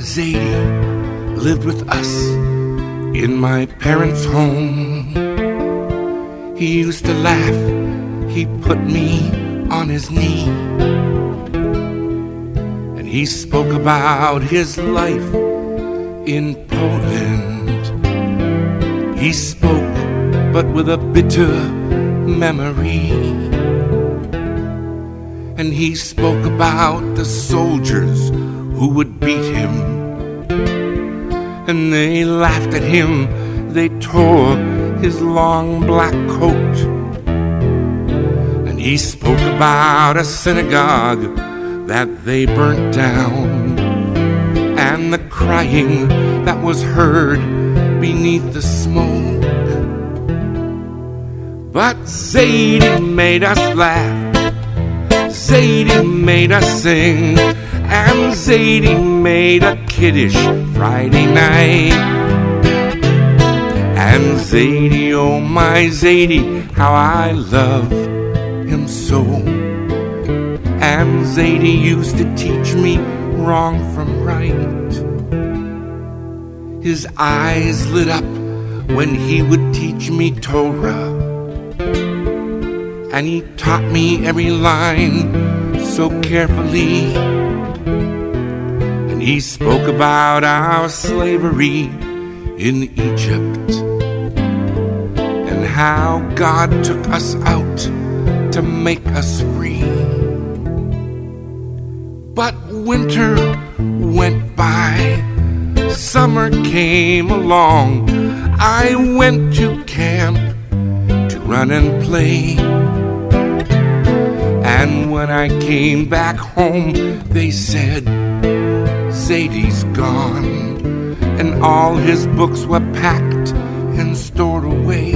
Zadie lived with us in my parents' home. He used to laugh, he put me on his knee, and he spoke about his life in Poland. He spoke, but with a bitter memory. And he spoke about the soldiers who would beat him, and they laughed at him, they tore his long black coat. And he spoke about a synagogue that they burnt down, and the crying that was heard beneath the smoke. But Zadie made us laugh, Zadie made us sing, and Zadie made a kiddish Friday night. And Zadie, oh my Zadie, how I love him so. And Zadie used to teach me wrong from right. His eyes lit up when he would teach me Torah, and he taught me every line so carefully. And he spoke about our slavery in Egypt, and how God took us out to make us free. But winter went by, summer came along. I went to camp to run and play, and when I came back home, they said, Zadie's gone, and all his books were packed and stored away.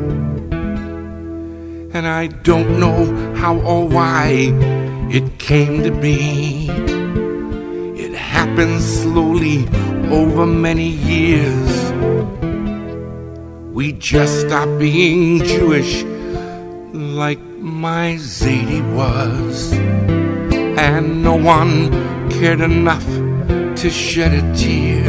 And I don't know how or why it came to be. It happened slowly over many years. We just stopped being Jewish like my Zadie was, and no one cared enough to shed a tear.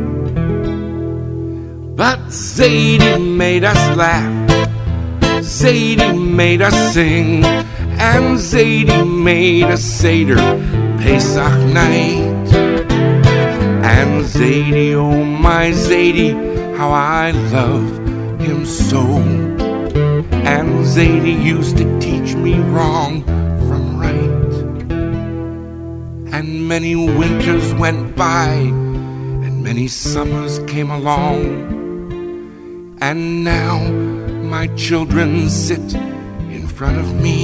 But Zadie made us laugh, Zadie made us sing, and Zadie made a Seder Pesach night. And Zadie, oh my Zadie, how I love him so. And Zadie used to teach me wrong from right. And many winters went by, and many summers came along. And now my children sit in front of me.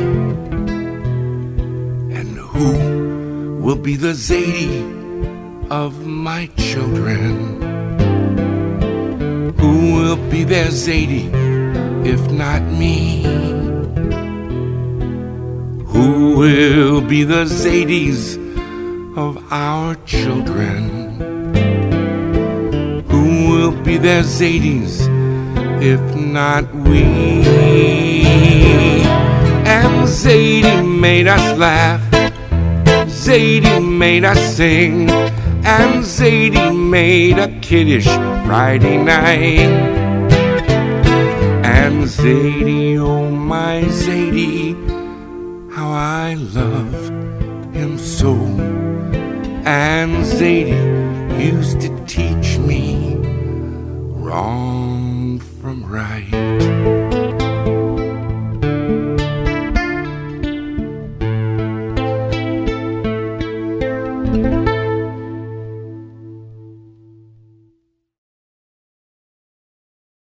And who will be the Zadie of my children? Who will be their Zadie if not me? Who will be the Zadies of our children? Who will be their Zadies if not we? And Zadie made us laugh, Zadie made us sing, and Zadie made a kiddish Friday night. And Zadie, oh my Zadie, how I love him so. And Zadie used to teach me wrong from right.